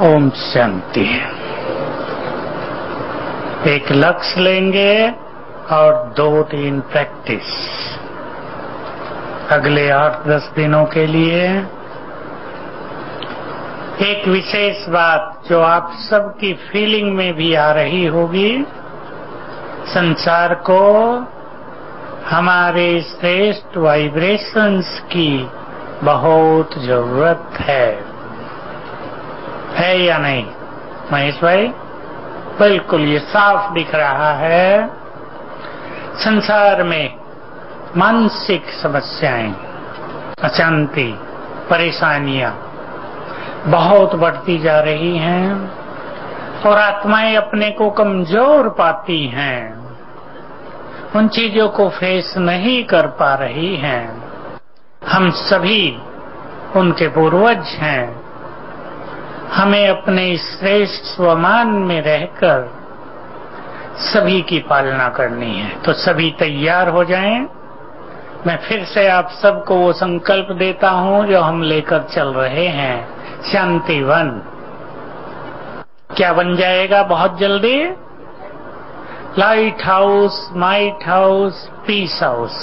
ओम शांति। एक लक्ष्य लेंगे और 2-3 प्रैक्टिस अगले 8-10 दिनों के लिए। एक विशेष बात जो आप सबकी फीलिंग में भी आ रही होगी, संसार को हमारे श्रेष्ठ वाइब्रेशंस की बहुत जरूरत है या नहीं महेश भाई? बिल्कुल, ये साफ दिख रहा है। संसार में मानसिक समस्याएं, अशांति, परेशानियां बहुत बढ़ती जा रही हैं और आत्माएं अपने को कमजोर पाती हैं, उन चीजों को फेस नहीं कर पा रही हैं। हम सभी उनके पूर्वज हैं। हमें अपने श्रेष्ठ स्वमान में रहकर सभी की पालना करनी है, तो सभी तैयार हो जाएं। मैं फिर से आप सबको वो संकल्प देता हूं जो हम लेकर चल रहे हैं, शांतिवन। क्या बन जाएगा बहुत जल्दी? Light house, might house, peace house.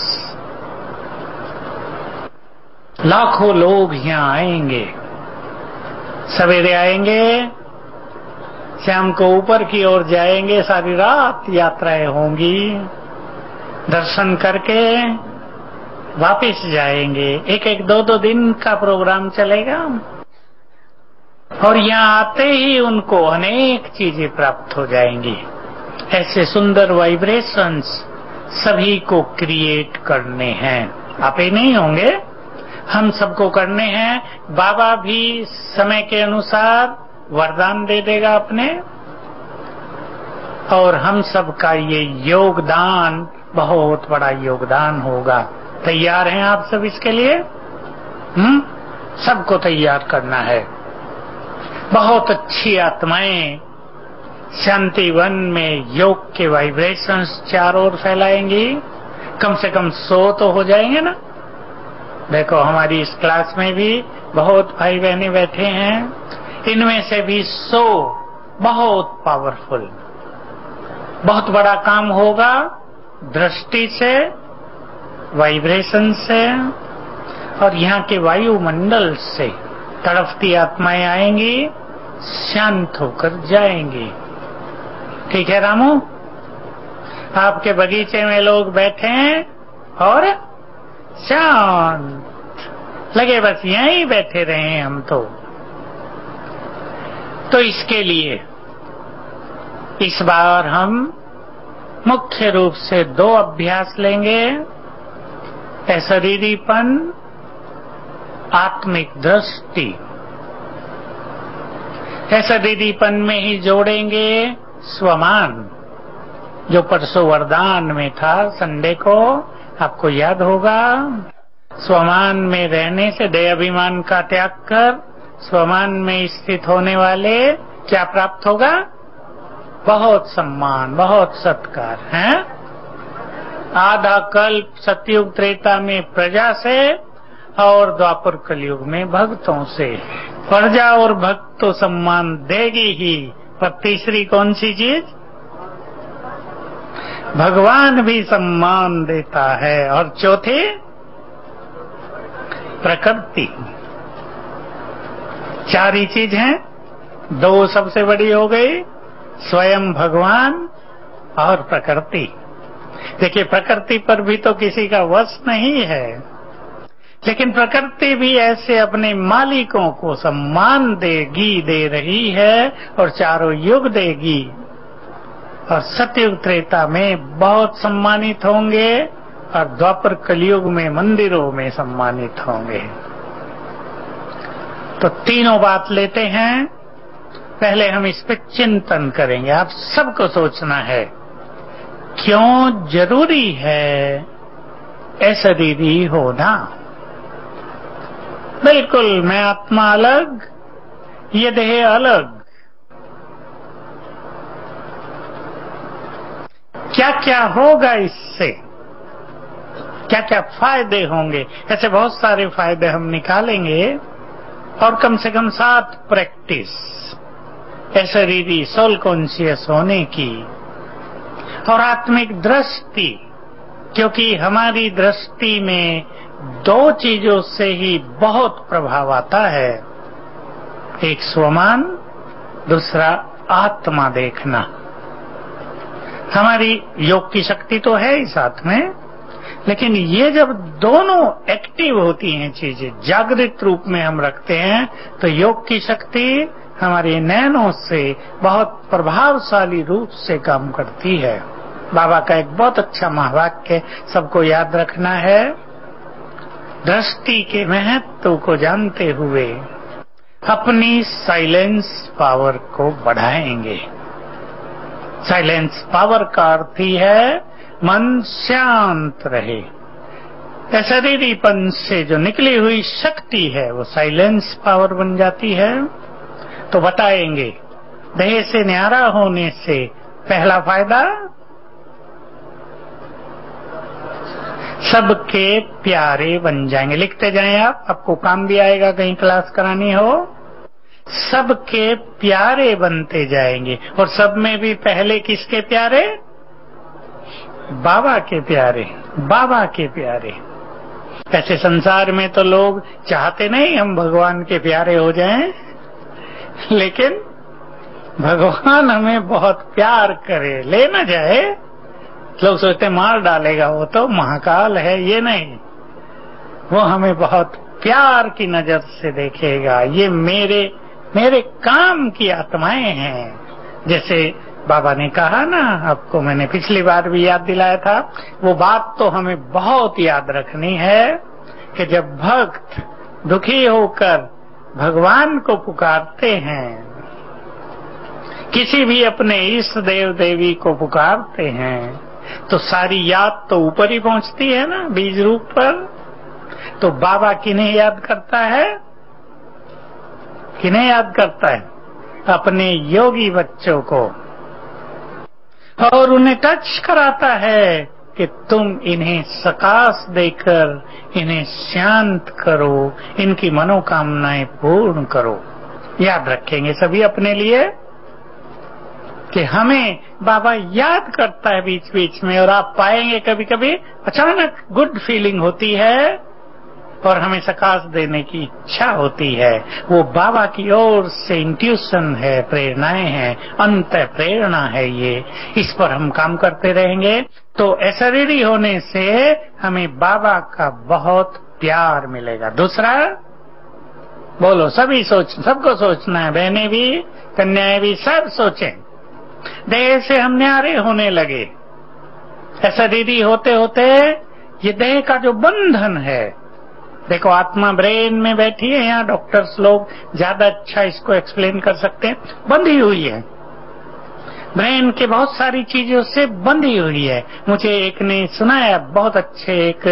लाखों लोग यहाँ आएंगे, सवेरे आएंगे, शाम को ऊपर की ओर जाएंगे, सारी रात यात्राएं होंगी, दर्शन करके वापस जाएंगे। एक 2 दिन का प्रोग्राम चलेगा और यहाँ आते ही उनको अनेक चीजें प्राप्त हो जाएंगी। ऐसे सुंदर वाइब्रेशंस सभी को क्रिएट करने हैं। आप ही नहीं होंगे, हम सबको करने हैं। बाबा भी समय के अनुसार वरदान दे देगा अपने, और हम सबका ये योगदान बहुत बड़ा योगदान होगा। तैयार हैं आप सब इसके लिए? सबको तैयार करना है। बहुत अच्छी आत्माएं शांतिवन में योग के वाइब्रेशंस चारों ओर फैलाएंगी। कम से कम 100 तो हो जाएंगे ना। देखो, हमारी इस क्लास में भी बहुत भाई बहने बैठे हैं, इनमें से भी 100 बहुत पावरफुल, बहुत बड़ा काम होगा। दृष्टि से, वाइब्रेशन से और यहाँ के वायुमंडल से तड़पती आत्माएं आएंगी, शांत होकर जाएंगी। ठीक है रामू? आपके बगीचे में लोग बैठे हैं और शांत लगे, बस यहीं बैठे रहे हम तो इसके लिए इस बार हम मुख्य रूप से 2 अभ्यास लेंगे। अशरीरीपन, आत्मिक दृष्टि। अशरीरीपन में ही जोड़ेंगे स्वमान, जो परसों वरदान में था संडे को, आपको याद होगा। स्वमान में रहने से देह अभिमान का त्याग कर स्वमान में स्थित होने वाले क्या प्राप्त होगा? बहुत सम्मान, बहुत सत्कार है। आधा कल्प सतयुग त्रेता में प्रजा से और द्वापर कलयुग में भक्तों से। प्रजा और भक्त तो सम्मान देगी ही, पर तीसरी कौन सी चीज? भगवान भी सम्मान देता है। और चौथी प्रकृति। 4 ही चीज हैं। 2 सबसे बड़ी हो गई, स्वयं भगवान और प्रकृति। देखिए, प्रकृति पर भी तो किसी का वश नहीं है, लेकिन प्रकृति भी ऐसे अपने मालिकों को सम्मान दे रही है और चारों युग देगी। और सतयुग त्रेता में बहुत सम्मानित होंगे और द्वापर कलयुग में मंदिरों में सम्मानित होंगे। तो तीनों बात लेते हैं। पहले हम इस पे चिंतन करेंगे। आप सबको सोचना है, क्यों जरूरी है अशरीरी होना? बिल्कुल, मैं आत्मा अलग, ये देह अलग। क्या क्या होगा इससे? क्या क्या फायदे होंगे? ऐसे बहुत सारे फायदे हम निकालेंगे और कम से कम 7 प्रैक्टिस शरीरी सोल कॉन्शियस होने की और आत्मिक दृष्टि, क्योंकि हमारी दृष्टि में दो चीजों से ही बहुत प्रभाव आता है, एक स्वमान, दूसरा आत्मा देखना। हमारी योग की शक्ति तो है ही साथ में, लेकिन ये जब दोनों एक्टिव होती हैं, चीजें जागृत रूप में हम रखते हैं, तो योग की शक्ति हमारे नैनों से बहुत प्रभावशाली रूप से काम करती है। बाबा का एक बहुत अच्छा महावाक्य सबको याद रखना है, दृष्टि के महत्व को जानते हुए अपनी साइलेंस पावर को बढ़ाएंगे। साइलेंस पावर का अर्थ ही है मन शांत रहे। शरीरीपन से जो निकली हुई शक्ति है वो साइलेंस पावर बन जाती है। तो बताएंगे देह से न्यारा होने से पहला फायदा, सबके प्यारे बन जाएंगे। लिखते जाएं आप, आपको काम भी आएगा कहीं क्लास करानी हो। सबके प्यारे बनते जाएंगे, और सब में भी पहले किसके प्यारे? बाबा के प्यारे, बाबा के प्यारे। ऐसे संसार में तो लोग चाहते नहीं हम भगवान के प्यारे हो जाएं, लेकिन भगवान हमें बहुत प्यार करे, ले न जाए। लोग सोचते मार डालेगा, वो तो महाकाल है, ये नहीं, वो हमें बहुत प्यार की नजर से देखेगा। ये मेरे काम की आत्माएं हैं। जैसे बाबा ने कहा ना, आपको मैंने पिछली बार भी याद दिलाया था, वो बात तो हमें बहुत याद रखनी है कि जब भक्त दुखी होकर भगवान को पुकारते हैं, किसी भी अपने इष्ट देव देवी को पुकारते हैं, तो सारी याद तो ऊपर ही पहुंचती है ना, बीज रूप पर। तो बाबा किन्हें याद करता है? किन्हें याद करता है? अपने योगी बच्चों को, और उन्हें टच कराता है कि तुम इन्हें सकाश देकर इन्हें शांत करो, इनकी मनोकामनाएं पूर्ण करो। याद रखेंगे सभी अपने लिए कि हमें बाबा याद करता है बीच बीच में, और आप पाएंगे कभी कभी अचानक गुड फीलिंग होती है और हमें सकाश देने की इच्छा होती है। वो बाबा की ओर से इंट्यूशन है, प्रेरणाएं हैं, अंत प्रेरणा है ये। इस पर हम काम करते रहेंगे तो अशरीरी होने से हमें बाबा का बहुत प्यार मिलेगा। दूसरा, बोलो सभी सबको सोचना है, बहनें भी कन्याएं भी सब सोचें। देह से हम न्यारे होने लगे, अशरीरी होते होते ये देह का जो बंधन है, देखो आत्मा ब्रेन में बैठी है, यहाँ डॉक्टर्स लोग ज्यादा अच्छा इसको एक्सप्लेन कर सकते हैं, बंधी हुई है, ब्रेन के बहुत सारी चीजों से बंधी हुई है। मुझे एक ने सुनाया, बहुत अच्छे एक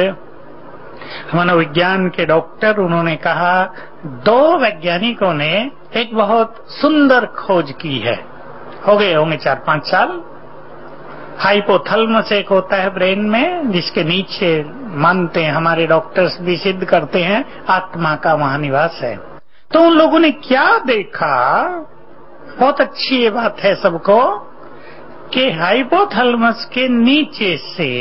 मनोविज्ञान के डॉक्टर, उन्होंने कहा 2 वैज्ञानिकों ने एक बहुत सुंदर खोज की है, हो गए होंगे 4-5 साल। हाइपोथैलेमस एक होता है ब्रेन में, जिसके नीचे मानते हैं हमारे डॉक्टर्स भी सिद्ध करते हैं आत्मा का वहां निवास है। तो उन लोगों ने क्या देखा, बहुत अच्छी ये बात है सबको, कि हाइपोथैलेमस के नीचे से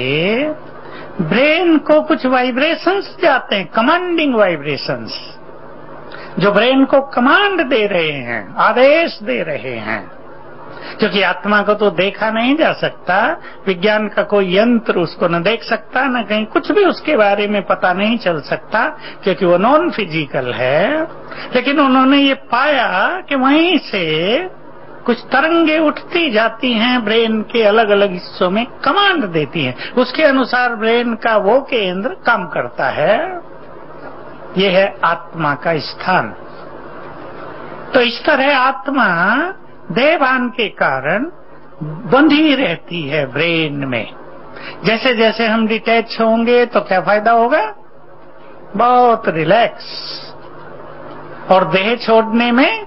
ब्रेन को कुछ वाइब्रेशंस जाते हैं, कमांडिंग वाइब्रेशंस, जो ब्रेन को कमांड दे रहे हैं, आदेश दे रहे हैं। क्योंकि आत्मा को तो देखा नहीं जा सकता, विज्ञान का कोई यंत्र उसको न देख सकता, न कहीं कुछ भी उसके बारे में पता नहीं चल सकता, क्योंकि वो नॉन फिजिकल है। लेकिन उन्होंने ये पाया कि वहीं से कुछ तरंगे उठती जाती हैं, ब्रेन के अलग अलग हिस्सों में कमांड देती हैं, उसके अनुसार ब्रेन का वो केंद्र काम करता है। ये है आत्मा का स्थान। तो इस तरह आत्मा देहभान के कारण बंधी रहती है ब्रेन में। जैसे जैसे हम डिटैच होंगे तो क्या फायदा होगा? बहुत रिलैक्स, और देह छोड़ने में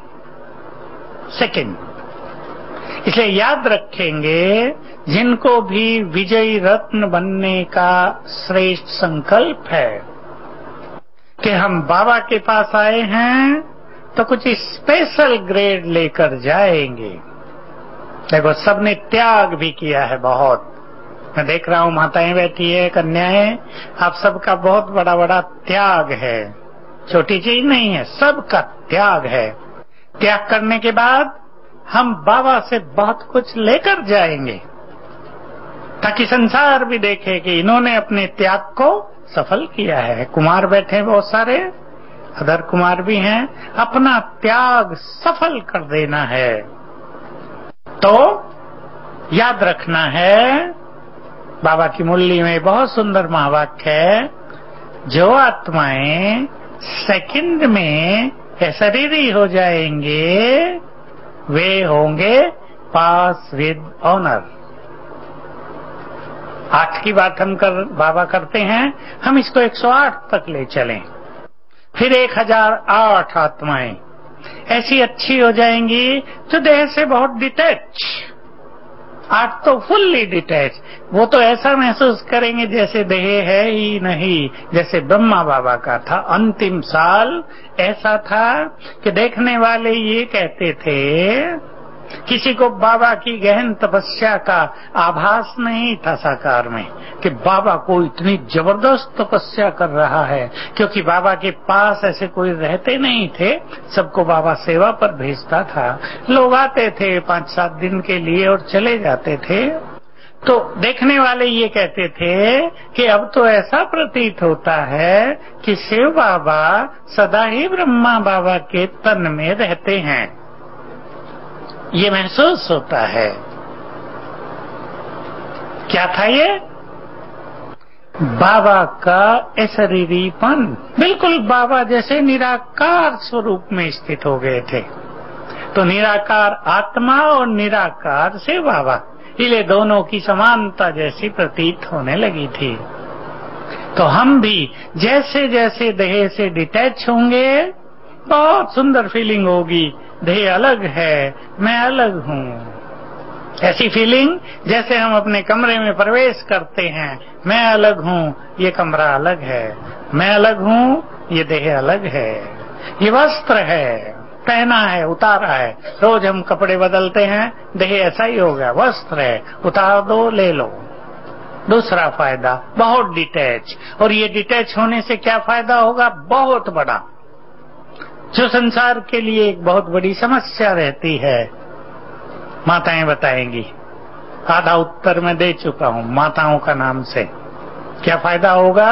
सेकंड। इसलिए याद रखेंगे, जिनको भी विजयी रत्न बनने का श्रेष्ठ संकल्प है कि हम बाबा के पास आए हैं तो कुछ स्पेशल ग्रेड लेकर जाएंगे। देखो, सबने त्याग भी किया है बहुत। मैं देख रहा हूं माताएं बैठी है, कन्याएं, आप सबका बहुत बड़ा बड़ा त्याग है। छोटी चीज नहीं है, सबका त्याग है। त्याग करने के बाद हम बाबा से बहुत कुछ लेकर जाएंगे, ताकि संसार भी देखे कि इन्होंने अपने त्याग को सफल किया है। कुमार बैठे हैं बहुत सारे, अदर कुमार भी हैं। अपना त्याग सफल कर देना है। तो याद रखना है, बाबा की मुरली में बहुत सुंदर महावाक्य है, जो आत्माएं सेकंड में अशरीरी हो जाएंगे वे होंगे पास विद ऑनर। 8 की बात हम बाबा करते हैं, हम इसको 108 तक ले चलें। फिर 1008 आत्माएं ऐसी अच्छी हो जाएंगी जो देह से बहुत डिटैच। 8 तो फुल्ली डिटैच, वो तो ऐसा महसूस करेंगे जैसे देह है ही नहीं। जैसे ब्रह्मा बाबा का था, अंतिम साल ऐसा था कि देखने वाले ये कहते थे, किसी को बाबा की गहन तपस्या का आभास नहीं था साकार में, कि बाबा को इतनी जबरदस्त तपस्या कर रहा है, क्योंकि बाबा के पास ऐसे कोई रहते नहीं थे। सबको बाबा सेवा पर भेजता था। लोग आते थे 5-7 दिन के लिए और चले जाते थे। तो देखने वाले ये कहते थे कि अब तो ऐसा प्रतीत होता है कि शिव बाबा सदा ही ब्रह्मा बाबा के तन में रहते हैं। ये महसूस होता है। क्या था ये? बाबा का अशरीरीपन, बिल्कुल बाबा जैसे निराकार स्वरूप में स्थित हो गए थे। तो निराकार आत्मा और निराकार से बाबा, इसलिए दोनों की समानता जैसी प्रतीत होने लगी थी। तो हम भी जैसे जैसे देह से डिटैच होंगे, बहुत सुंदर फीलिंग होगी। देह अलग है, मैं अलग हूँ। ऐसी फीलिंग जैसे हम अपने कमरे में प्रवेश करते हैं, मैं अलग हूँ, ये कमरा अलग है। मैं अलग हूँ, ये देह अलग है। ये वस्त्र है, पहना है, उतारा है। रोज हम कपड़े बदलते हैं, देह ऐसा ही हो गया, वस्त्र है, उतार दो, ले लो। दूसरा फायदा, बहुत डिटैच। और ये डिटैच होने से क्या फायदा होगा? बहुत बड़ा, जो संसार के लिए एक बहुत बड़ी समस्या रहती है। माताएं बताएंगी, आधा उत्तर मैं दे चुका हूं माताओं का नाम से। क्या फायदा होगा?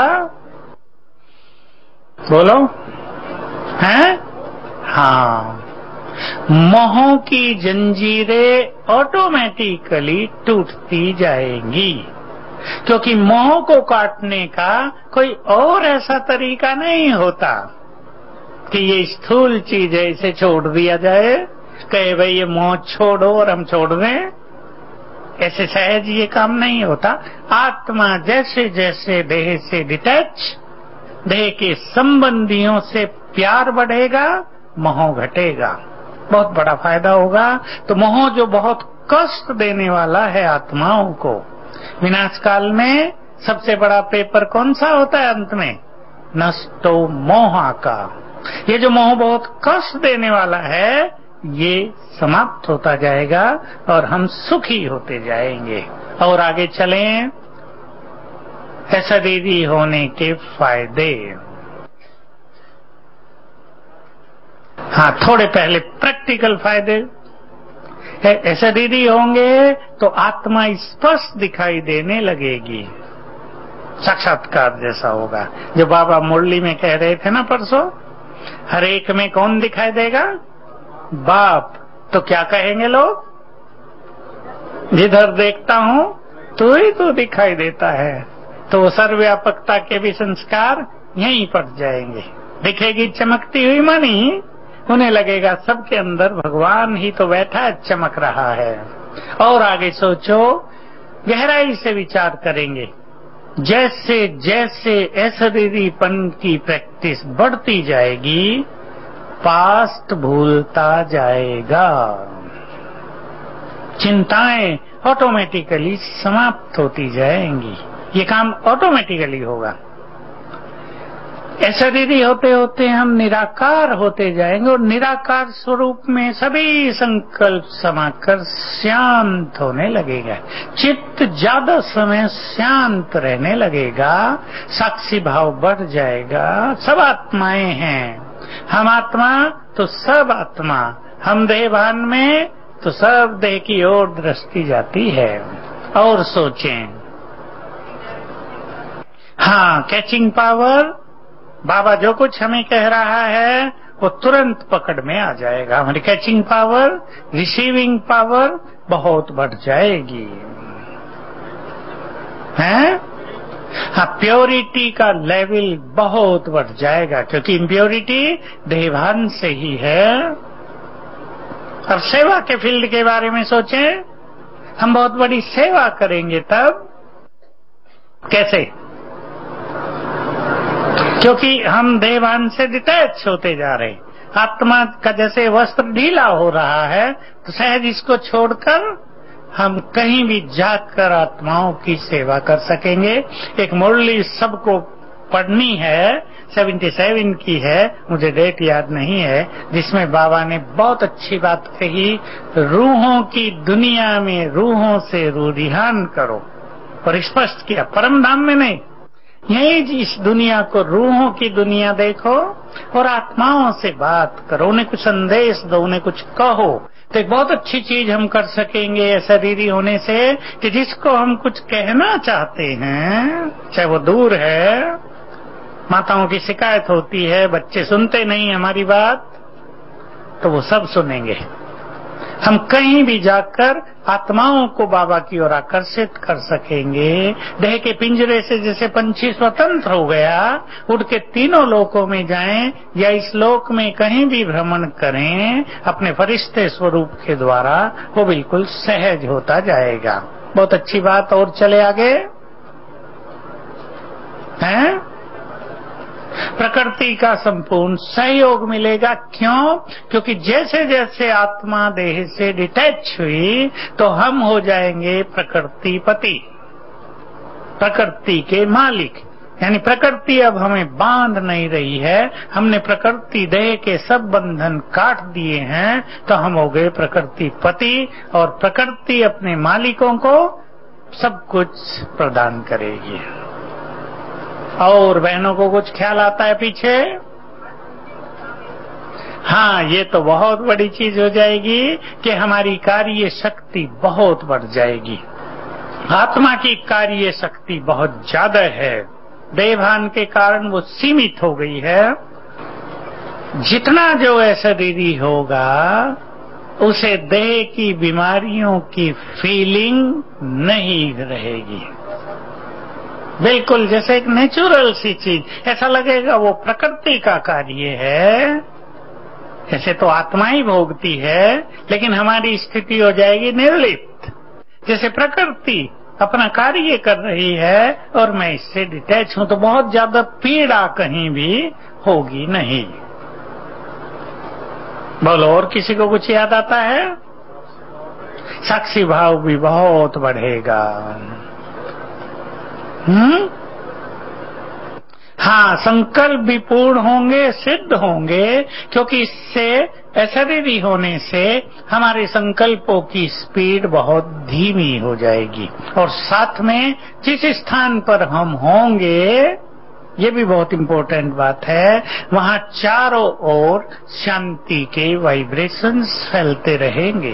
बोलो। हैं? हाँ, मोह की जंजीरें ऑटोमेटिकली टूटती जाएंगी, क्योंकि मोह को काटने का कोई और ऐसा तरीका नहीं होता कि ये स्थूल चीज है, इसे छोड़ दिया जाए, कहे भाई ये मोह छोड़ो और हम छोड़ दें। ऐसे सहज ये काम नहीं होता। आत्मा जैसे जैसे देह से डिटैच, देह के संबंधियों से प्यार बढ़ेगा, मोह घटेगा, बहुत बड़ा फायदा होगा। तो मोह जो बहुत कष्ट देने वाला है आत्माओं को, विनाश काल में सबसे बड़ा पेपर कौन सा होता है अंत में? नष्टो मोहा का। ये जो मोह बहुत कष्ट देने वाला है, ये समाप्त होता जाएगा और हम सुखी होते जाएंगे। और आगे चलें, अशरीरी होने के फायदे। हाँ, थोड़े पहले प्रैक्टिकल फायदे। अशरीरी होंगे तो आत्मा स्पष्ट दिखाई देने लगेगी, साक्षात्कार जैसा होगा। जो बाबा मुरली में कह रहे थे ना परसों, हर एक में कौन दिखाई देगा? बाप। तो क्या कहेंगे लोग? जिधर देखता हूँ तू ही तो दिखाई देता है। तो सर्वव्यापकता के भी संस्कार यहीं पड़ जाएंगे। दिखेगी चमकती हुई मणि, उन्हें लगेगा सबके अंदर भगवान ही तो बैठा है, चमक रहा है। और आगे सोचो, गहराई से विचार करेंगे। जैसे जैसे अशरीरीपन की प्रैक्टिस बढ़ती जाएगी, पास्ट भूलता जाएगा, चिंताएं ऑटोमेटिकली समाप्त होती जाएंगी। ये काम ऑटोमेटिकली होगा। अशरीरी होते होते हम निराकार होते जाएंगे और निराकार स्वरूप में सभी संकल्प समाकर शांत होने लगेगा। चित्त ज्यादा समय शांत रहने लगेगा, साक्षी भाव बढ़ जाएगा। सब आत्माएं हैं, हम आत्मा तो सब आत्मा, हम देहभान में तो सब देह की ओर दृष्टि जाती है। और सोचें, हाँ, कैचिंग पावर, बाबा जो कुछ हमें कह रहा है वो तुरंत पकड़ में आ जाएगा। हमारी कैचिंग पावर, रिसीविंग पावर बहुत बढ़ जाएगी, हैं? हाँ, प्योरिटी का लेवल बहुत बढ़ जाएगा, क्योंकि इम्प्योरिटी देहभान से ही है। अब सेवा के फील्ड के बारे में सोचें, हम बहुत बड़ी सेवा करेंगे तब कैसे? क्योंकि हम देहभान से डिटैच होते जा रहे हैं। आत्मा का जैसे वस्त्र ढीला हो रहा है, तो सहज इसको छोड़कर हम कहीं भी जाकर आत्माओं की सेवा कर सकेंगे। एक मुरली सबको पढ़नी है, 77 की है, मुझे डेट याद नहीं है, जिसमें बाबा ने बहुत अच्छी बात कही, रूहों की दुनिया में रूहों से रूढ़िहान करो, और स्पष्ट किया, परम धाम में नहीं, यही इस दुनिया को, रूहों की दुनिया देखो और आत्माओं से बात करो, उन्हें कुछ संदेश दो, उन्हें कुछ कहो। तो एक बहुत अच्छी चीज हम कर सकेंगे शरीरी होने से, कि जिसको हम कुछ कहना चाहते हैं, चाहे वो दूर है, माताओं की शिकायत होती है, बच्चे सुनते नहीं हमारी बात, तो वो सब सुनेंगे। हम कहीं भी जाकर आत्माओं को बाबा की ओर आकर्षित कर सकेंगे। देह के पिंजरे से जैसे पंछी स्वतंत्र हो गया, उड़ के तीनों लोकों में जाएं या इस लोक में कहीं भी भ्रमण करें अपने फरिश्ते स्वरूप के द्वारा, वो बिल्कुल सहज होता जाएगा। बहुत अच्छी बात। और चले आगे हैं, प्रकृति का संपूर्ण सहयोग मिलेगा। क्यों? क्योंकि जैसे जैसे आत्मा देह से डिटैच हुई, तो हम हो जाएंगे प्रकृति पति, प्रकृति के मालिक। यानी प्रकृति अब हमें बांध नहीं रही है, हमने प्रकृति देह के सब बंधन काट दिए हैं, तो हम हो गए प्रकृति पति, और प्रकृति अपने मालिकों को सब कुछ प्रदान करेगी। और बहनों को कुछ ख्याल आता है पीछे? हाँ, ये तो बहुत बड़ी चीज हो जाएगी कि हमारी कार्य शक्ति बहुत बढ़ जाएगी। आत्मा की कार्य शक्ति बहुत ज्यादा है, देहभान के कारण वो सीमित हो गई है। जितना जो अशरीरी होगा उसे देह की बीमारियों की फीलिंग नहीं रहेगी, बिल्कुल जैसे एक नेचुरल सी चीज, ऐसा लगेगा वो प्रकृति का कार्य है। ऐसे तो आत्मा ही भोगती है, लेकिन हमारी स्थिति हो जाएगी निर्लिप्त, जैसे प्रकृति अपना कार्य कर रही है और मैं इससे डिटैच हूं, तो बहुत ज्यादा पीड़ा कहीं भी होगी नहीं। बोलो, और किसी को कुछ याद आता है? साक्षी भाव भी बहुत बढ़ेगा। हाँ, संकल्प भी पूर्ण होंगे, सिद्ध होंगे, क्योंकि इससे अशरीरी होने से हमारे संकल्पों की स्पीड बहुत धीमी हो जाएगी। और साथ में जिस स्थान पर हम होंगे, ये भी बहुत इंपॉर्टेंट बात है, वहाँ चारों ओर शांति के वाइब्रेशंस फैलते रहेंगे।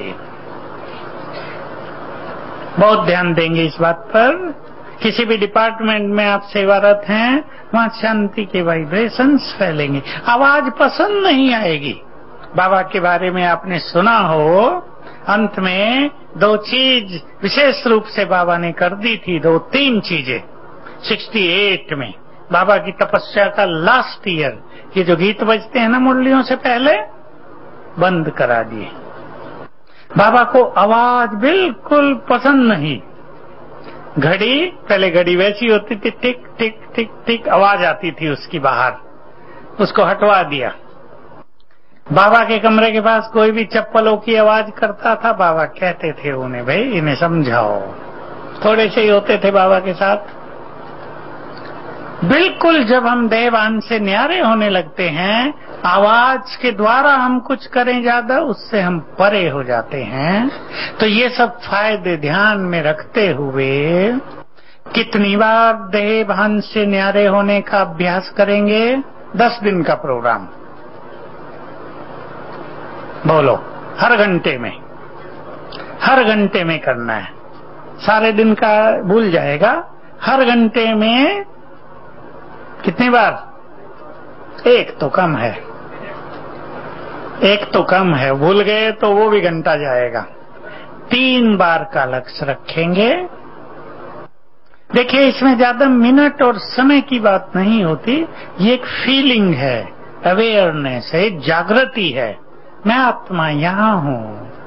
बहुत ध्यान देंगे इस बात पर। किसी भी डिपार्टमेंट में आप सेवारत हैं, वहाँ शांति के वाइब्रेशंस फैलेंगे। आवाज पसंद नहीं आएगी। बाबा के बारे में आपने सुना हो, अंत में दो चीज विशेष रूप से बाबा ने कर दी थी, दो तीन चीजें 68 में बाबा की तपस्या का लास्ट ईयर, ये जो गीत बजते हैं ना मुरलियों से पहले, बंद करा दिए। बाबा को आवाज बिल्कुल पसंद नहीं। घड़ी, पहले घड़ी वैसी होती थी, टिक टिक टिक टिक आवाज आती थी उसकी बाहर, उसको हटवा दिया। बाबा के कमरे के पास कोई भी चप्पलों की आवाज करता था, बाबा कहते थे उन्हें, भाई इन्हें समझाओ। थोड़े से ही होते थे बाबा के साथ। बिल्कुल जब हम देवान से न्यारे होने लगते हैं, आवाज के द्वारा हम कुछ करें ज्यादा, उससे हम परे हो जाते हैं। तो ये सब फायदे ध्यान में रखते हुए कितनी बार देह भान से न्यारे होने का अभ्यास करेंगे? 10 दिन का प्रोग्राम। बोलो, हर घंटे में, हर घंटे में करना है। सारे दिन का भूल जाएगा। हर घंटे में कितनी बार? एक तो कम है, एक तो कम है, भूल गए तो वो भी घंटा जाएगा। 3 बार का लक्ष्य रखेंगे। देखिए, इसमें ज्यादा मिनट और समय की बात नहीं होती, ये एक फीलिंग है, अवेयरनेस है, जागृति है। मैं आत्मा यहां हूं।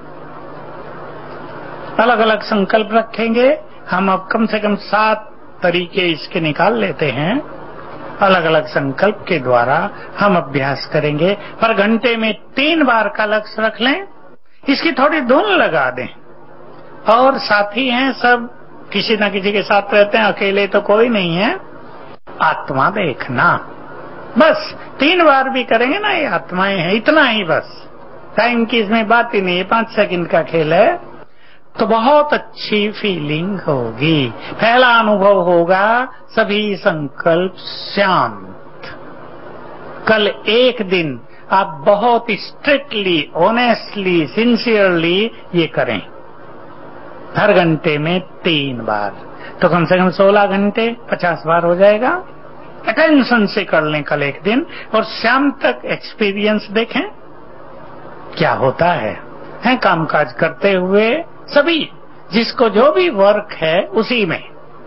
अलग अलग संकल्प रखेंगे। हम अब कम से कम 7 तरीके इसके निकाल लेते हैं। अलग अलग संकल्प के द्वारा हम अभ्यास करेंगे। पर घंटे में 3 बार का लक्ष्य रख लें। इसकी थोड़ी धुन लगा दें। और साथी हैं सब, किसी न किसी के साथ रहते हैं, अकेले तो कोई नहीं है। आत्मा देखना, बस 3 बार भी करेंगे ना, ये आत्माएं हैं, इतना ही बस। टाइम की इसमें बात ही नहीं है, 5 सेकंड का खेल है। तो बहुत अच्छी फीलिंग होगी। पहला अनुभव होगा सभी संकल्प शांत। कल एक दिन आप बहुत स्ट्रिक्टली, ऑनेस्टली, सिंसियरली ये करें। हर घंटे में 3 बार, तो कम से कम 16 घंटे, 50 बार हो जाएगा। अटेंशन से कर लें कल एक दिन, और शाम तक एक्सपीरियंस देखें क्या होता है कामकाज करते हुए सभी, जिसको जो भी वर्क है उसी में।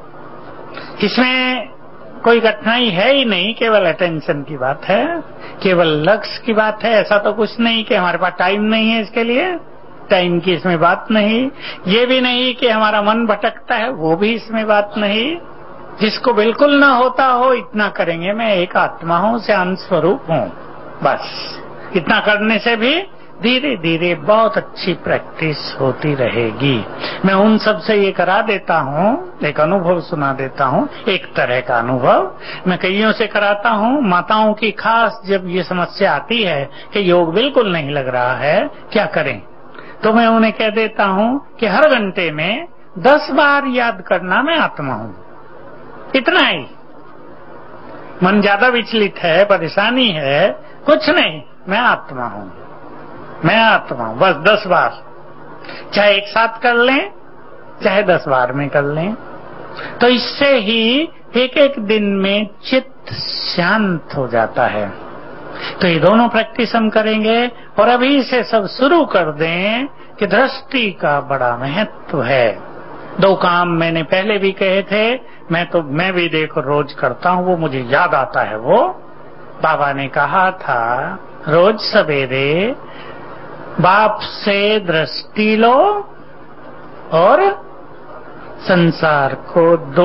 इसमें कोई कठिनाई है ही नहीं, केवल अटेंशन की बात है, केवल लक्ष्य की बात है। ऐसा तो कुछ नहीं कि हमारे पास टाइम नहीं है इसके लिए, टाइम की इसमें बात नहीं। ये भी नहीं कि हमारा मन भटकता है, वो भी इसमें बात नहीं। जिसको बिल्कुल ना होता हो, इतना करेंगे, मैं एक आत्मा हूं, शांत स्वरूप हूं, बस। इतना करने से भी धीरे धीरे बहुत अच्छी प्रैक्टिस होती रहेगी। मैं उन सब से ये करा देता हूँ, एक अनुभव सुना देता हूँ, एक तरह का अनुभव मैं कईयों से कराता हूँ। माताओं की खास जब ये समस्या आती है कि योग बिल्कुल नहीं लग रहा है, क्या करें, तो मैं उन्हें कह देता हूँ कि हर घंटे में 10 बार याद करना मैं आत्मा हूँ, इतना ही। मन ज्यादा विचलित है, परेशानी है, कुछ नहीं, मैं आत्मा हूँ, मैं आत्मा हूं, बस 10 बार। चाहे एक साथ कर लें, चाहे 10 बार में कर लें। तो इससे ही एक एक दिन में चित्त शांत हो जाता है। तो ये दोनों प्रैक्टिस हम करेंगे। और अभी से सब शुरू कर दें कि दृष्टि का बड़ा महत्व है। 2 काम मैंने पहले भी कहे थे, मैं भी देखो रोज करता हूँ, वो मुझे याद आता है। वो बाबा ने कहा था, रोज सवेरे बाप से दृष्टि लो और संसार को दो।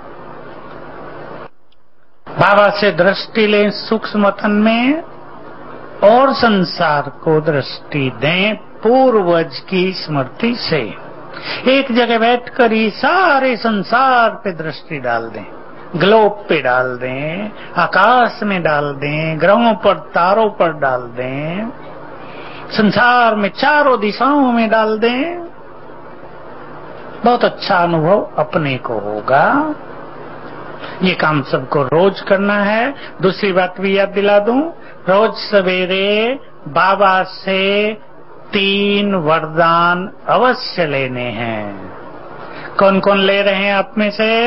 बाबा से दृष्टि लें सूक्ष्म मतन में, और संसार को दृष्टि दें पूर्वज की स्मृति से। एक जगह बैठकर ही सारे संसार पे दृष्टि डाल दें, ग्लोब पे डाल दें, आकाश में डाल दें, ग्रहों पर, तारों पर डाल दें, संसार में चारों दिशाओं में डाल दें। बहुत अच्छा अनुभव अपने को होगा। ये काम सबको रोज करना है। दूसरी बात भी याद दिला दूं, रोज सवेरे बाबा से 3 वरदान अवश्य लेने हैं। कौन कौन ले रहे हैं आप में से?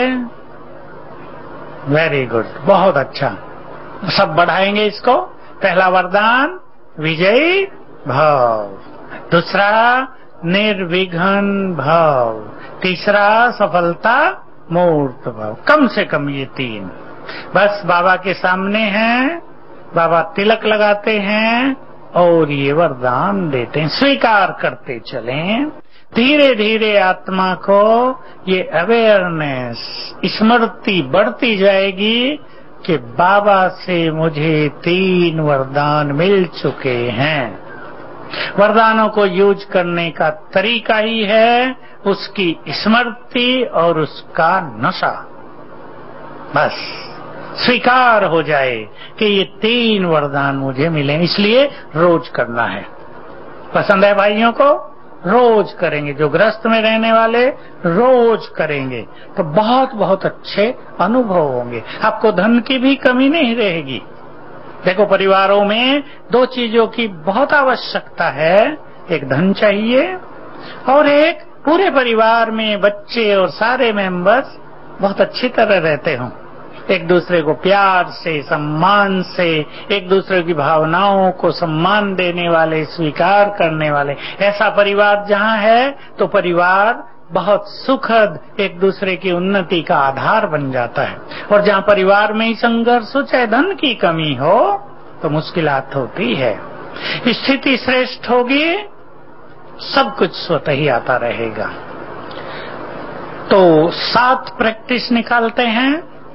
वेरी गुड, बहुत अच्छा, सब बढ़ाएंगे इसको। पहला वरदान विजयी भाव, दूसरा निर्विघ्न भाव, तीसरा सफलता मूर्त भाव। कम से कम ये 3 बस बाबा के सामने हैं, बाबा तिलक लगाते हैं और ये वरदान देते हैं। स्वीकार करते चलें। धीरे धीरे आत्मा को ये अवेयरनेस, स्मृति बढ़ती जाएगी कि बाबा से मुझे 3 वरदान मिल चुके हैं। वरदानों को यूज करने का तरीका ही है उसकी स्मृति और उसका नशा, बस। स्वीकार हो जाए कि ये 3 वरदान मुझे मिले, इसलिए रोज करना है। पसंद है भाइयों को? रोज करेंगे। जो गृहस्थ में रहने वाले रोज करेंगे तो बहुत बहुत अच्छे अनुभव होंगे। आपको धन की भी कमी नहीं रहेगी। देखो, परिवारों में 2 चीजों की बहुत आवश्यकता है। एक धन चाहिए और एक पूरे परिवार में बच्चे और सारे मेंबर्स बहुत अच्छी तरह रहते हों, एक दूसरे को प्यार से, सम्मान से, एक दूसरे की भावनाओं को सम्मान देने वाले, स्वीकार करने वाले। ऐसा परिवार जहाँ है तो परिवार बहुत सुखद, एक दूसरे की उन्नति का आधार बन जाता है। और जहाँ परिवार में ही संघर्ष हो, चाहे धन की कमी हो, तो मुश्किलात होती है। स्थिति श्रेष्ठ होगी, सब कुछ स्वतः ही आता रहेगा। तो 7 प्रैक्टिस निकालते हैं।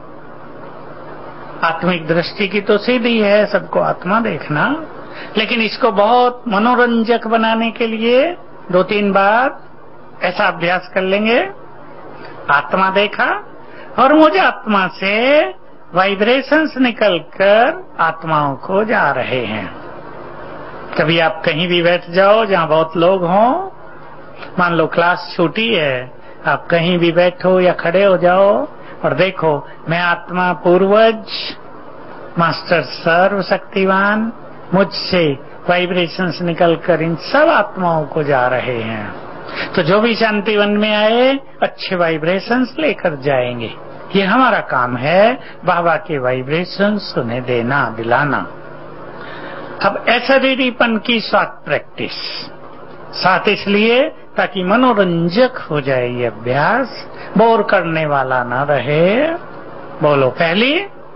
आत्मिक दृष्टि की तो सीधी है, सबको आत्मा देखना, लेकिन इसको बहुत मनोरंजक बनाने के लिए 2-3 बार ऐसा अभ्यास कर लेंगे। आत्मा देखा और मुझे आत्मा से वाइब्रेशंस निकलकर आत्माओं को जा रहे हैं। कभी आप कहीं भी बैठ जाओ जहां बहुत लोग हों, मान लो क्लास छूटी है, आप कहीं भी बैठो या खड़े हो जाओ और देखो, मैं आत्मा पूर्वज मास्टर सर्व शक्तिवान, मुझसे वाइब्रेशंस निकलकर इन सब आत्माओं को जा रहे हैं। तो जो भी शांति वन में आए, अच्छे वाइब्रेशंस लेकर जाएंगे। ये हमारा काम है, बाबा के वाइब्रेशंस उन्हें देना, दिलाना। अब अशरीरीपन की 7 प्रैक्टिस, 7 इसलिए ताकि मनोरंजक हो जाए ये अभ्यास, बोर करने वाला ना रहे। बोलो पहली,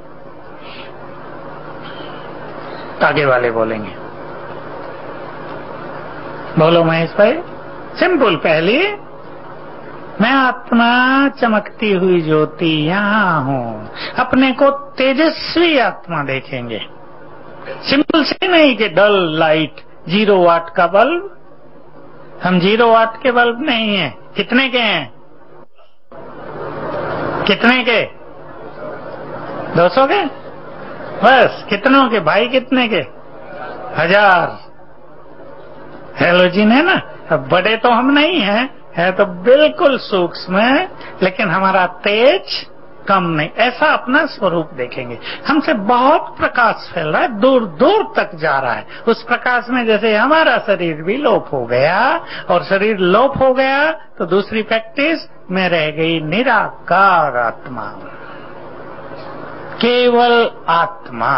आगे वाले बोलेंगे। बोलो महेश भाई। सिंपल पहली, मैं आत्मा चमकती हुई ज्योति यहाँ हूँ। अपने को तेजस्वी आत्मा देखेंगे। सिंपल से नहीं कि डल लाइट, 0 वाट का बल्ब। हम 0 वाट के बल्ब नहीं हैं। कितने के हैं? कितने के? 200 के? बस। कितनों के भाई? कितने के? 1000 हेलोजिन है ना। अब बड़े तो हम नहीं हैं, है तो बिल्कुल सूक्ष्म है, लेकिन हमारा तेज कम नहीं। ऐसा अपना स्वरूप देखेंगे। हमसे बहुत प्रकाश फैल रहा है, दूर दूर तक जा रहा है। उस प्रकाश में जैसे हमारा शरीर भी लोप हो गया, और शरीर लोप हो गया तो दूसरी प्रैक्टिस में रह गई निराकार आत्मा, केवल आत्मा।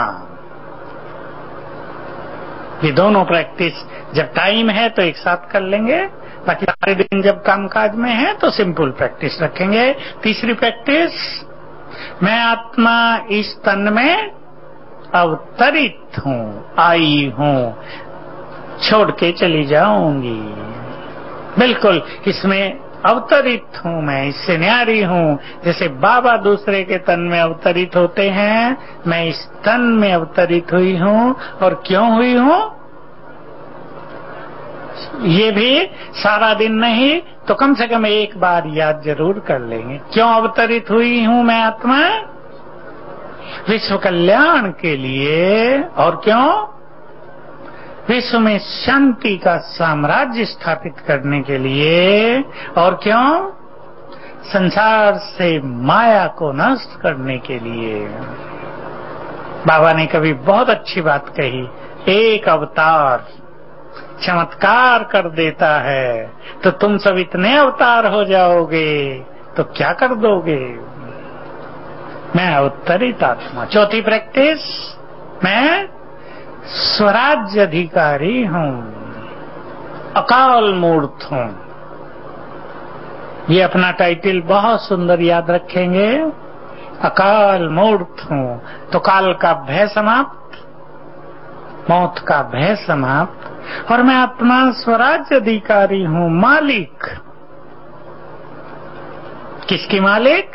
ये दोनों प्रैक्टिस जब टाइम है तो एक साथ कर लेंगे, बाकी सारे दिन जब कामकाज में है तो सिंपल प्रैक्टिस रखेंगे। तीसरी प्रैक्टिस, मैं आत्मा इस तन में अवतरित हूँ, आई हूँ, छोड़ के चली जाऊंगी। बिल्कुल इसमें अवतरित हूँ मैं, इससे न्यारी हूँ। जैसे बाबा दूसरे के तन में अवतरित होते हैं, मैं इस तन में अवतरित हुई हूँ। और क्यों हुई हूँ? ये भी सारा दिन नहीं तो कम से कम एक बार याद जरूर कर लेंगे। क्यों अवतरित हुई हूँ मैं आत्मा? विश्व कल्याण के लिए। और क्यों? विश्व में शांति का साम्राज्य स्थापित करने के लिए। और क्यों? संसार से माया को नष्ट करने के लिए। बाबा ने कभी बहुत अच्छी बात कही, एक अवतार चमत्कार कर देता है, तो तुम सब इतने अवतार हो जाओगे तो क्या कर दोगे? मैं अवतरित आत्मा। चौथी प्रैक्टिस, मैं स्वराज्य अधिकारी हूँ, अकाल मूर्त हूँ। ये अपना टाइटल बहुत सुंदर याद रखेंगे, अकाल मूर्त हूँ। तो काल का भय समाप्त, मौत का भय समाप्त, और मैं आत्मा स्वराज्य अधिकारी हूँ, मालिक। किसकी मालिक?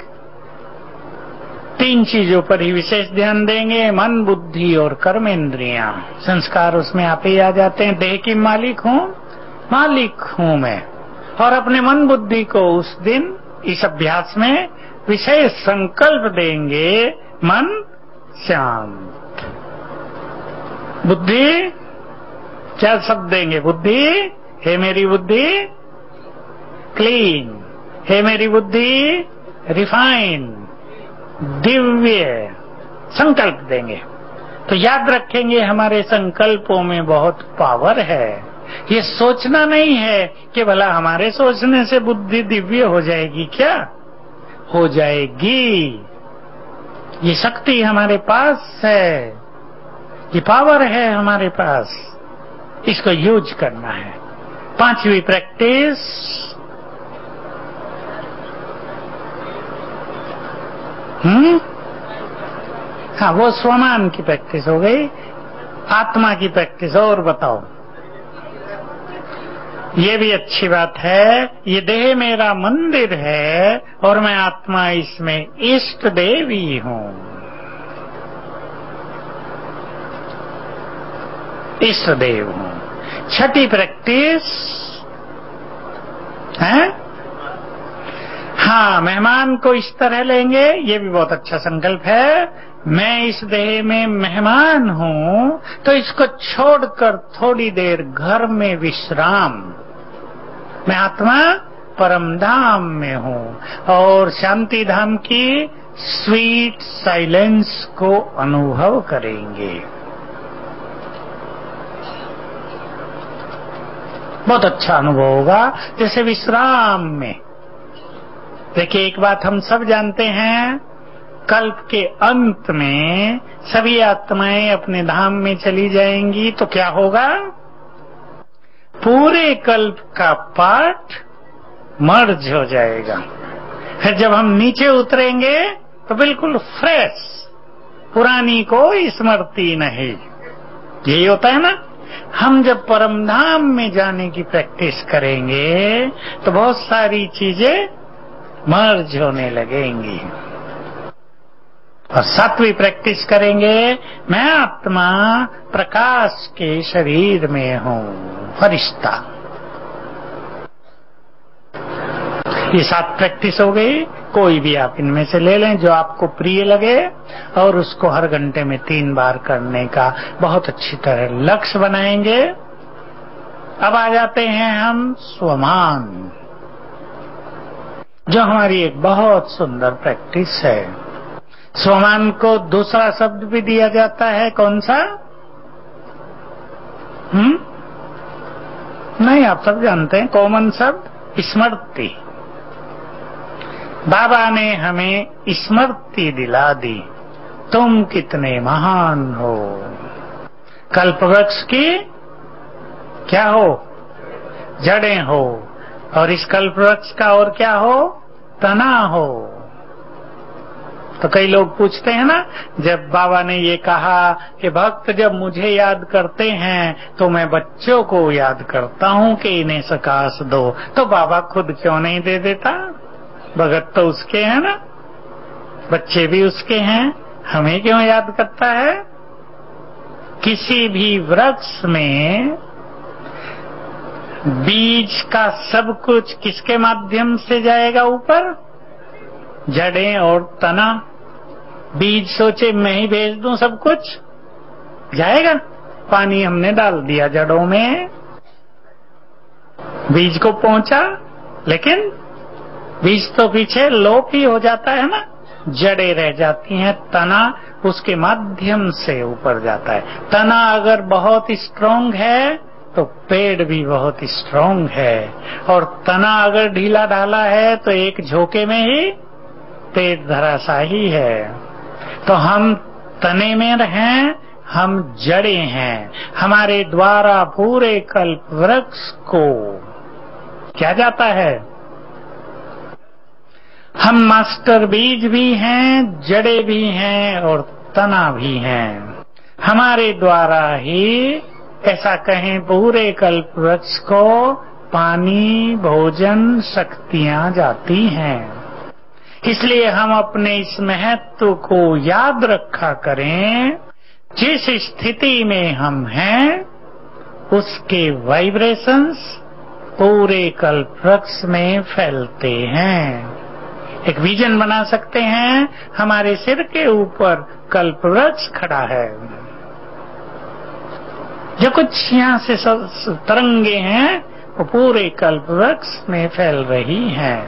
3 चीजों पर ही विशेष ध्यान देंगे, मन, बुद्धि और कर्मेंद्रियां। संस्कार उसमें आप ही आ जाते हैं। देह की मालिक हूँ, मालिक हूँ मैं। और अपने मन बुद्धि को उस दिन इस अभ्यास में विशेष संकल्प देंगे, मन शांत। बुद्धि क्या शब्द देंगे? बुद्धि, हे मेरी बुद्धि क्लीन, हे मेरी बुद्धि रिफाइन, दिव्य संकल्प देंगे। तो याद रखेंगे हमारे संकल्पों में बहुत पावर है। ये सोचना नहीं है कि भला हमारे सोचने से बुद्धि दिव्य हो जाएगी, क्या हो जाएगी। ये शक्ति हमारे पास है, ये पावर है हमारे पास, इसको यूज करना है। पांचवी प्रैक्टिस, हाँ वो स्वमान की प्रैक्टिस हो गई। आत्मा की प्रैक्टिस और बताओ। ये भी अच्छी बात है। ये देह मेरा मंदिर है और मैं आत्मा इसमें इष्ट देवी हूँ। इष्ट देव हूँ। छठी प्रैक्टिस है, हाँ मेहमान को इस तरह लेंगे। ये भी बहुत अच्छा संकल्प है। मैं इस देह में मेहमान हूँ तो इसको छोड़कर थोड़ी देर घर में विश्राम। मैं आत्मा परम धाम में हूँ और शांति धाम की स्वीट साइलेंस को अनुभव करेंगे। बहुत अच्छा अनुभव होगा, जैसे विश्राम में। देखिए एक बात हम सब जानते हैं, कल्प के अंत में सभी आत्माएं अपने धाम में चली जाएंगी तो क्या होगा? पूरे कल्प का पाठ मर्ज हो जाएगा। फिर जब हम नीचे उतरेंगे तो बिल्कुल फ्रेश, पुरानी कोई स्मृति नहीं। यही होता है ना। हम जब परम धाम में जाने की प्रैक्टिस करेंगे तो बहुत सारी चीजें मर्ज होने लगेंगी। और सातवीं प्रैक्टिस करेंगे, मैं आत्मा प्रकाश के शरीर में हूँ, फरिश्ता। ये 7 प्रैक्टिस हो गई। कोई भी आप इनमें से ले लें जो आपको प्रिय लगे और उसको हर घंटे में 3 बार करने का बहुत अच्छी तरह लक्ष्य बनाएंगे। अब आ जाते हैं हम स्वमान, जो हमारी एक बहुत सुंदर प्रैक्टिस है। स्वमान को दूसरा शब्द भी दिया जाता है, कौन सा? नहीं, आप सब जानते हैं, कॉमन शब्द स्मृति। बाबा ने हमें स्मृति दिला दी, तुम कितने महान हो। कल्पवृक्ष की क्या हो? जड़ें हो, और इस कल्पवृक्ष का और क्या हो? तना हो। तो कई लोग पूछते हैं ना, जब बाबा ने ये कहा कि भक्त जब मुझे याद करते हैं तो मैं बच्चों को याद करता हूँ कि इन्हें सकाश दो, तो बाबा खुद क्यों नहीं दे देता? भगत तो उसके हैं ना, बच्चे भी उसके हैं, हमें क्यों याद करता है? किसी भी वृक्ष में बीज का सब कुछ किसके माध्यम से जाएगा ऊपर? जड़ें और तना। बीज सोचे मैं ही भेज दूं सब कुछ, जाएगा? पानी हमने डाल दिया जड़ों में, बीज को पहुंचा, लेकिन बीज तो पीछे लोप ही हो जाता है ना, जड़ें रह जाती हैं, तना उसके माध्यम से ऊपर जाता है। तना अगर बहुत स्ट्रांग है तो पेड़ भी बहुत स्ट्रांग है, और तना अगर ढीला ढाला है तो एक झोंके में ही पेड़ धराशायी है। तो हम तने में रहें, हम जड़ें हैं। हमारे द्वारा पूरे कल्प वृक्ष को क्या जाता है? हम मास्टर बीज भी हैं, जड़ें भी हैं और तना भी हैं। हमारे द्वारा ही, ऐसा कहें, पूरे कल्प वृक्ष को पानी, भोजन, शक्तियां जाती हैं। इसलिए हम अपने इस महत्व को याद रखा करें। जिस स्थिति में हम हैं उसके वाइब्रेशंस पूरे कल्प वृक्ष में फैलते हैं। एक विजन बना सकते हैं, हमारे सिर के ऊपर कल्प वृक्ष खड़ा है। जो कुछ यहाँ से तरंगे हैं वो पूरे कल्प वृक्ष में फैल रही हैं।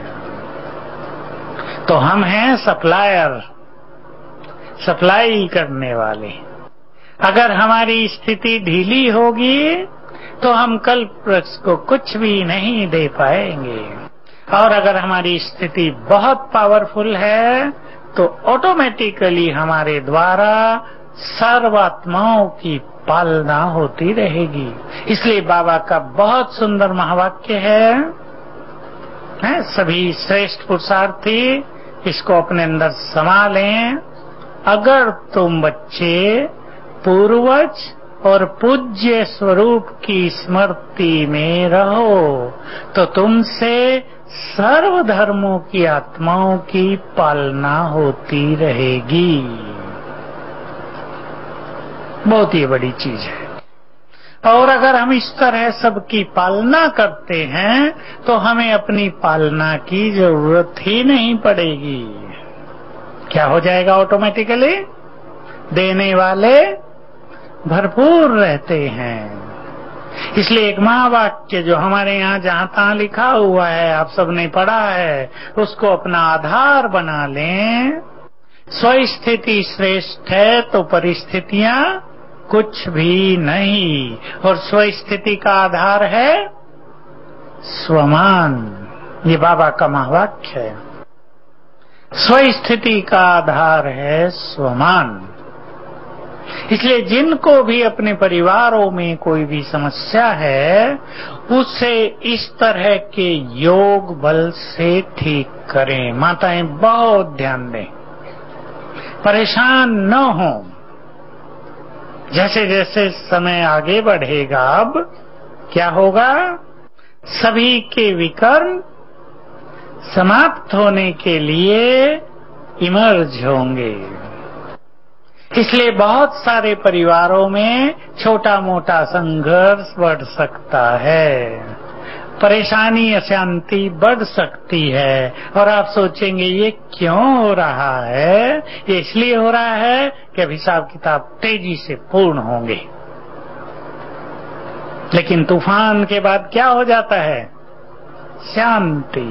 तो हम हैं सप्लायर, सप्लाई करने वाले। अगर हमारी स्थिति ढीली होगी तो हम कल्प वृक्ष को कुछ भी नहीं दे पाएंगे, और अगर हमारी स्थिति बहुत पावरफुल है तो ऑटोमेटिकली हमारे द्वारा सर्वात्माओं की पालना होती रहेगी। इसलिए बाबा का बहुत सुंदर महावाक्य है, सभी श्रेष्ठ पुरुषार्थी इसको अपने अंदर समा लें। अगर तुम बच्चे पूर्वज और पूज्य स्वरूप की स्मृति में रहो तो तुमसे सर्व धर्मों की आत्माओं की पालना होती रहेगी। बहुत ही बड़ी चीज है। और अगर हम इस तरह सबकी पालना करते हैं तो हमें अपनी पालना की जरूरत ही नहीं पड़ेगी। क्या हो जाएगा ऑटोमेटिकली? देने वाले भरपूर रहते हैं। इसलिए एक महावाक्य जो हमारे यहाँ जहाँ तहाँ लिखा हुआ है, आप सबने पढ़ा है, उसको अपना आधार बना लें। स्वस्थिति श्रेष्ठ है तो परिस्थितियां कुछ भी नहीं, और स्वस्थिति का आधार है स्वमान। ये बाबा का महावाक्य है। स्वस्थिति का आधार है स्वमान। इसलिए जिनको भी अपने परिवारों में कोई भी समस्या है उसे इस तरह के योग बल से ठीक करें। माताएं बहुत ध्यान दें, परेशान न हो। जैसे जैसे समय आगे बढ़ेगा अब क्या होगा, सभी के विकर्म समाप्त होने के लिए इमर्ज होंगे। इसलिए बहुत सारे परिवारों में छोटा मोटा संघर्ष बढ़ सकता है, परेशानी अशांति बढ़ सकती है, और आप सोचेंगे ये क्यों हो रहा है? ये इसलिए हो रहा है कि अब हिसाब किताब तेजी से पूर्ण होंगे। लेकिन तूफान के बाद क्या हो जाता है? शांति।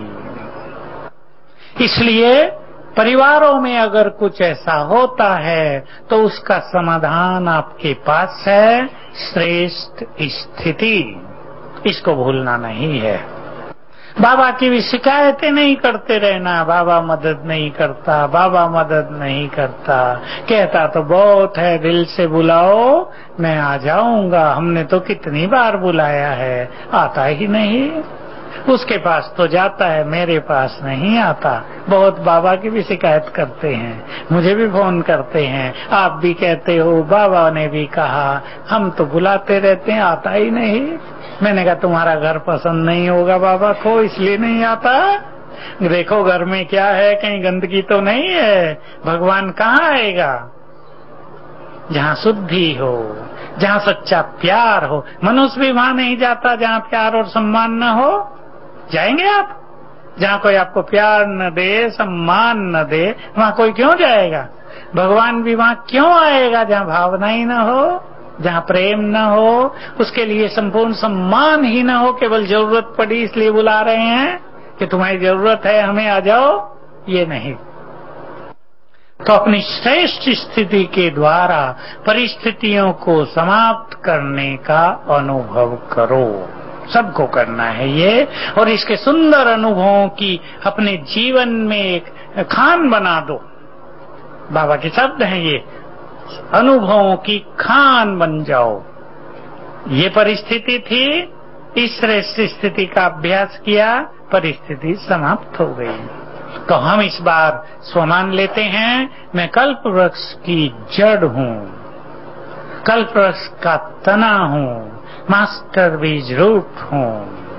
इसलिए परिवारों में अगर कुछ ऐसा होता है तो उसका समाधान आपके पास है, श्रेष्ठ स्थिति। इसको भूलना नहीं है। बाबा की भी शिकायतें नहीं करते रहना, बाबा मदद नहीं करता, बाबा मदद नहीं करता। कहता तो बहुत है, दिल से बुलाओ मैं आ जाऊंगा। हमने तो कितनी बार बुलाया है, आता ही नहीं। उसके पास तो जाता है, मेरे पास नहीं आता। बहुत बाबा की भी शिकायत करते हैं, मुझे भी फोन करते हैं, आप भी कहते हो, बाबा ने भी कहा, हम तो बुलाते रहते हैं, आता ही नहीं। मैंने कहा तुम्हारा घर पसंद नहीं होगा बाबा को, इसलिए नहीं आता। देखो घर में क्या है, कहीं गंदगी तो नहीं है। भगवान कहाँ आएगा? जहाँ शुद्धि हो, जहाँ सच्चा प्यार हो। मनुष्य भी वहां नहीं जाता जहाँ प्यार और सम्मान न हो। जाएंगे आप? जहाँ कोई आपको प्यार न दे, सम्मान न दे, वहाँ कोई क्यों जाएगा? भगवान भी वहाँ क्यों आएगा जहाँ भावना ही न हो, जहाँ प्रेम न हो, उसके लिए संपूर्ण सम्मान ही न हो। केवल जरूरत पड़ी इसलिए बुला रहे हैं कि तुम्हारी जरूरत है, हमें आ जाओ, ये नहीं। तो अपनी श्रेष्ठ स्थिति के द्वारा परिस्थितियों को समाप्त करने का अनुभव करो। सबको करना है ये, और इसके सुंदर अनुभवों की अपने जीवन में एक खान बना दो। बाबा के शब्द हैं ये, अनुभवों की खान बन जाओ। ये परिस्थिति थी, इस श्रेष्ठ स्थिति का अभ्यास किया, परिस्थिति समाप्त हो गई। तो हम इस बार स्वमान लेते हैं, मैं कल्प वृक्ष की जड़ हूँ, कल्प वृक्ष का तना हूँ, मास्टर बीज रूप हूँ।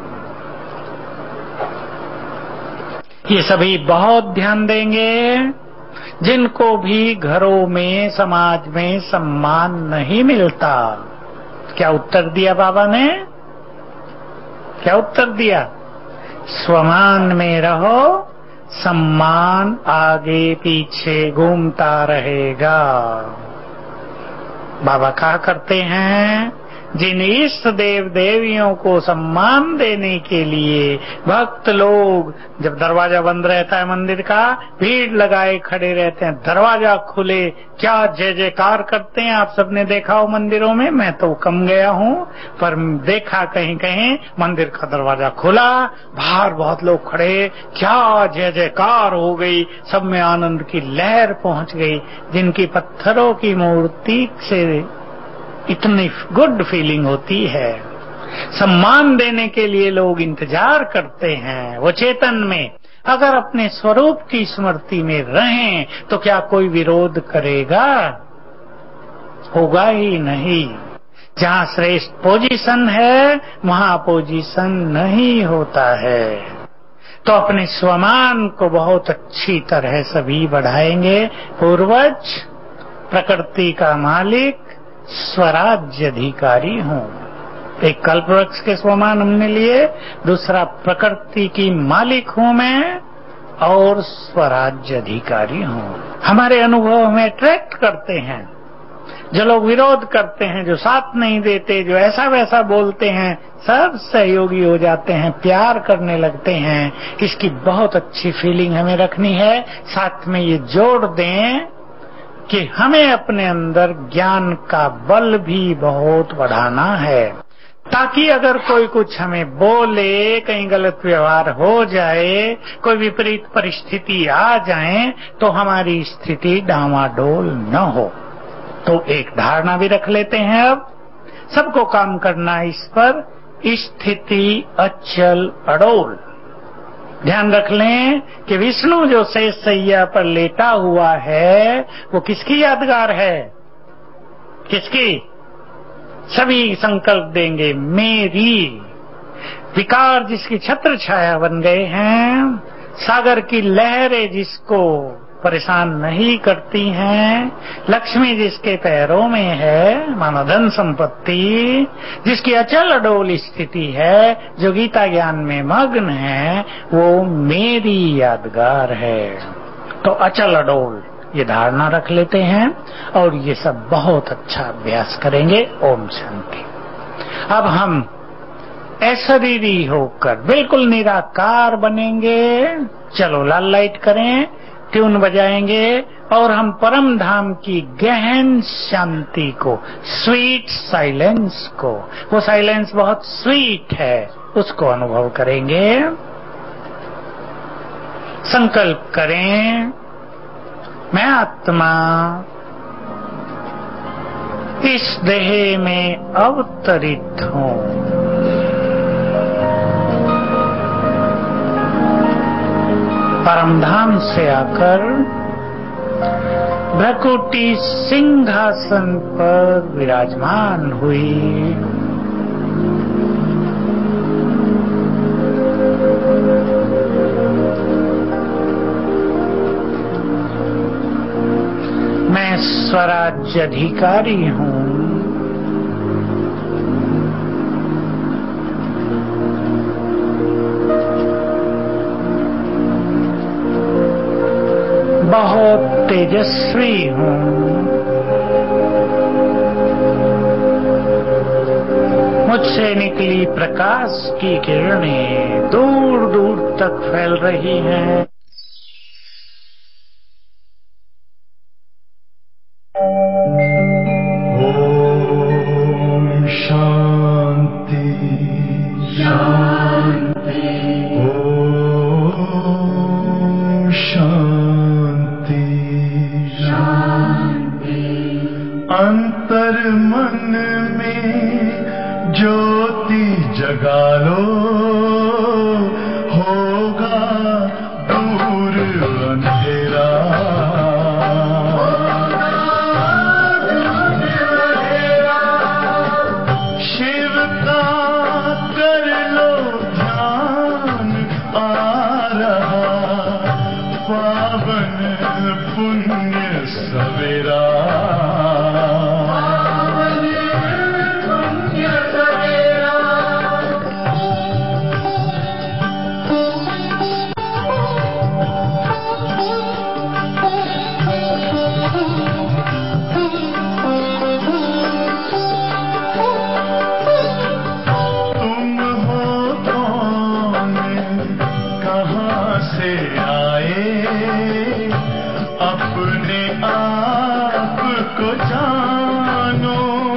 ये सभी बहुत ध्यान देंगे। जिनको भी घरों में, समाज में सम्मान नहीं मिलता, क्या उत्तर दिया बाबा ने? क्या उत्तर दिया? स्वमान में रहो, सम्मान आगे पीछे घूमता रहेगा। बाबा कहा करते हैं, जिन इष्ट देव देवियों को सम्मान देने के लिए भक्त लोग, जब दरवाजा बंद रहता है मंदिर का, भीड़ लगाए खड़े रहते हैं, दरवाजा खुले क्या जय जयकार करते हैं। आप सबने देखा हो मंदिरों में, मैं तो कम गया हूँ पर देखा कहीं कहीं मंदिर का दरवाजा खुला, बाहर बहुत लोग खड़े, क्या जय जयकार हो गई, सब में आनंद की लहर पहुंच गई। जिनकी पत्थरों की मूर्ति से इतनी गुड फीलिंग होती है, सम्मान देने के लिए लोग इंतजार करते हैं। वो चेतन में अगर अपने स्वरूप की स्मृति में रहें तो क्या कोई विरोध करेगा? होगा ही नहीं। जहाँ श्रेष्ठ पोजीशन है वहाँ अपोजिशन नहीं होता है। तो अपने स्वमान को बहुत अच्छी तरह सभी बढ़ाएंगे। पूर्वज प्रकृति का मालिक, स्वराज्य अधिकारी हूँ। एक कल्पवृक्ष के स्वमान हमने लिए, दूसरा प्रकृति की मालिक हूँ मैं और स्वराज्य अधिकारी हूँ। हमारे अनुभव हमें अट्रैक्ट करते हैं। जो लोग विरोध करते हैं, जो साथ नहीं देते, जो ऐसा वैसा बोलते हैं, सब सहयोगी हो जाते हैं, प्यार करने लगते हैं। इसकी बहुत अच्छी फीलिंग हमें रखनी है। साथ में ये जोड़ दें कि हमें अपने अंदर ज्ञान का बल भी बहुत बढ़ाना है, ताकि अगर कोई कुछ हमें बोले, कहीं गलत व्यवहार हो जाए, कोई विपरीत परिस्थिति आ जाए तो हमारी स्थिति डामाडोल न हो। तो एक धारणा भी रख लेते हैं। अब सबको काम करना है इस पर, स्थिति अचल अडोल। ध्यान रख लें कि विष्णु जो शेष सैया पर लेटा हुआ है वो किसकी यादगार है? किसकी? सभी संकल्प देंगे मेरी। विकार जिसकी छत्र छाया बन गए हैं, सागर की लहरें जिसको परेशान नहीं करती हैं, लक्ष्मी जिसके पैरों में है, मानो धन संपत्ति, जिसकी अचल अडोल स्थिति है, जो गीता ज्ञान में मग्न है, वो मेरी यादगार है। तो अचल अडोल ये धारणा रख लेते हैं और ये सब बहुत अच्छा अभ्यास करेंगे। ओम शांति। अब हम अशरीरी होकर बिल्कुल निराकार बनेंगे। चलो लाल लाइट करें, ट्यून बजाएंगे और हम परम धाम की गहन शांति को, स्वीट साइलेंस को, वो साइलेंस बहुत स्वीट है, उसको अनुभव करेंगे। संकल्प करें, मैं आत्मा इस देह में अवतरित हूँ। परमधाम से आकर भ्रकुटी सिंहासन पर विराजमान हुई। मैं स्वराज्य अधिकारी हूँ। बहुत तेजस्वी हूँ। मुझसे निकली प्रकाश की किरणें दूर दूर तक फैल रही हैं। ओम शांति शांति। ओम शांति शांति। अंतर मन में ज्योति जगा लो, होगा दूर अंधेरा। शिव का कर लो ध्यान, आ रहा पावन पुण्य सवेरा। को जानो,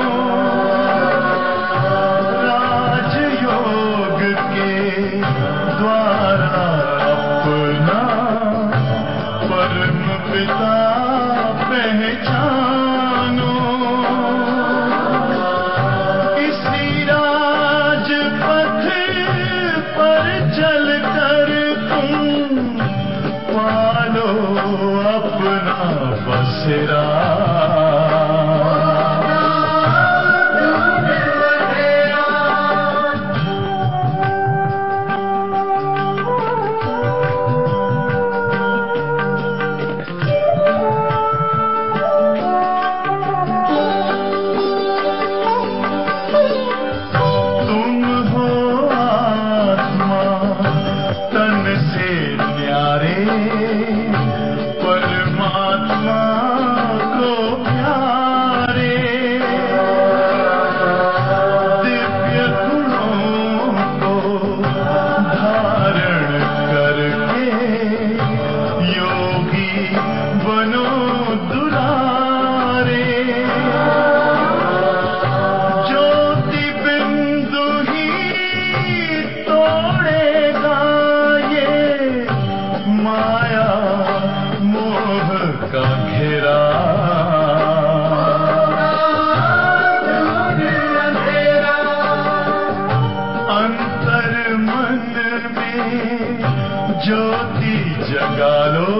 राजयोग के द्वारा अपना परम पिता पहचानो। इसी राजपथ पर चलकर तुम पालो अपना बसेरा। तुम हो आत्मा तन से न्यारे, परमात्मा को प्यारे। दिव्य गुणों को धारण करके योगी बनो दुलारे। ज्योति बिंदु ही तोड़ेगा ये माया मोह का घेरा। अंतर मन में ज्योति जगा लो,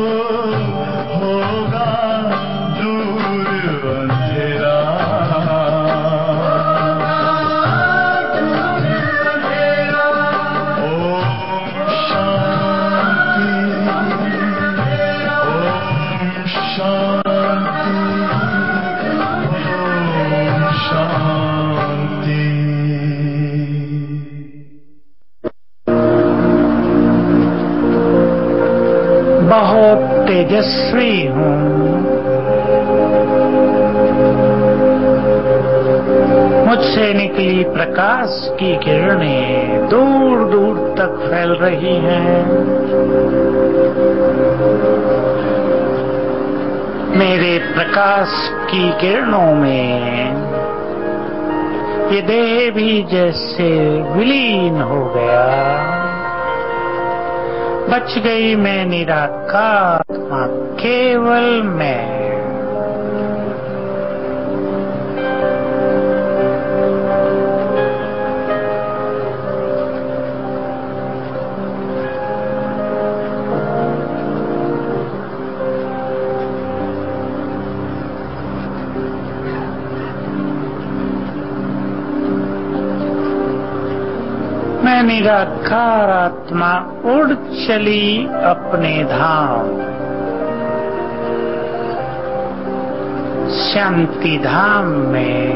होगा दूर अंधेरा। ओम शांति, ओम शांति, ओम शांति। बहुत तेजस्वी हूँ, मुझसे निकली प्रकाश की किरणें दूर दूर तक फैल रही हैं। मेरे प्रकाश की किरणों में ये देह भी जैसे विलीन हो गया। बच गई मैं निराकार आत्मा, केवल मैं। मैं निराकार आत्मा उड़ चली अपने धाम, शांति धाम में,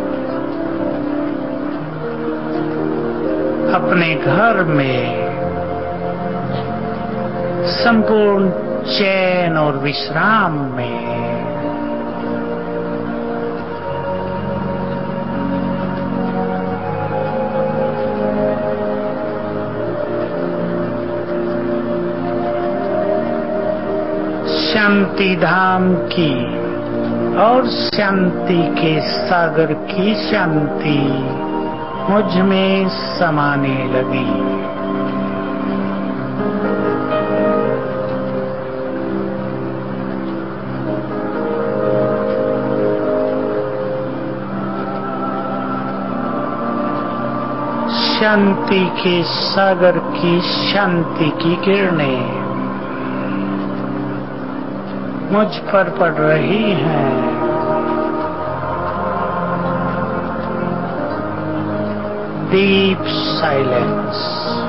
अपने घर में संपूर्ण चैन और विश्राम में। शांति धाम की और शांति के सागर की शांति मुझ में समाने लगी। शांति के सागर की शांति की किरणें मुझ पर पड़ रही हैं। Deep silence.